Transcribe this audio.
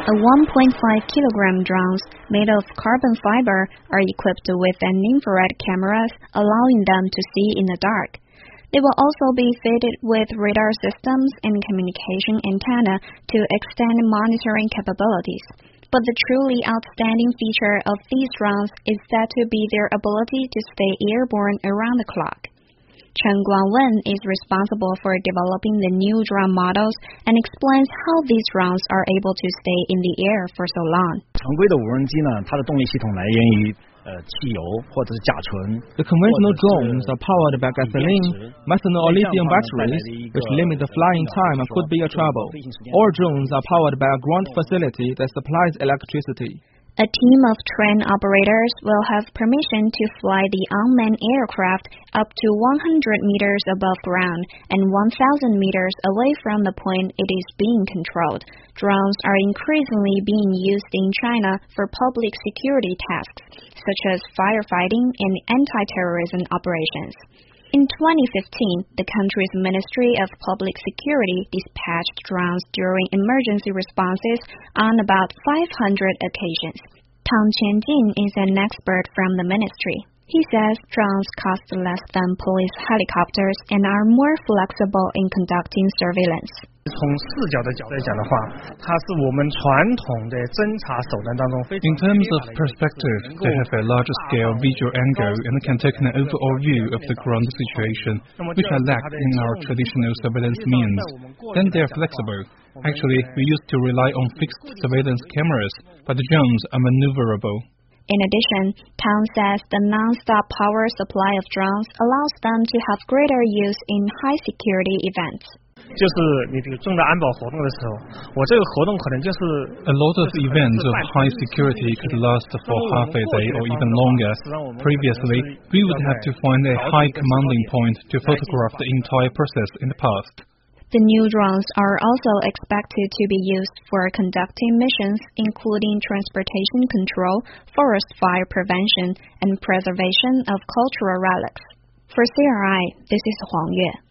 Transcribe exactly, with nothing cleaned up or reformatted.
A one point five kilogram drones made of carbon fiber are equipped with an infrared cameras, allowing them to see in the dark. They will also be fitted with radar systems and communication antenna to extend monitoring capabilities. But the truly outstanding feature of these drones is said to be their ability to stay airborne around the clock. Chen Guangwen is responsible for developing the new drone models and explains how these drones are able to stay in the air for so long. 常规的无人机呢，它的动力系统来源于呃汽油或者是甲醇。 The conventional drones are powered by gasoline, methanol, or lithium batteries, which limit the flying time and could be a trouble. All drones are powered by a ground facility that supplies electricity. A team of train operators will have permission to fly the unmanned aircraft up to one hundred meters above ground and one thousand meters away from the point it is being controlled. Drones are increasingly being used in China for public security tasks, such as firefighting and anti-terrorism operations. In twenty fifteen, the country's Ministry of Public Security dispatched drones during emergency responses on about five hundred occasions. Tang Qianjin is an expert from the ministry. He says drones cost less than police helicopters and are more flexible in conducting surveillance. 从视角的角度来讲的话，它是我们传统的侦察手段当中非常。 In terms of perspective, they have a large scale visual angle and can take an overall view of the ground situation, which are lacked in our traditional surveillance means. Then they are flexible. Actually, we used to rely on fixed surveillance cameras, but the drones are maneuverable. In addition, Tang says the non-stop power supply of drones allows them to have greater use in high-security events. 就是你这个重大安保活动的时候，我这个活动可能就是 A lot of events of high security could last for half a day or even longer. Previously, we would have to find a high commanding point to photograph the entire process in the past. The new drones are also expected to be used for conducting missions including transportation control, forest fire prevention, and preservation of cultural relics. For C R I, this is Huang Yue.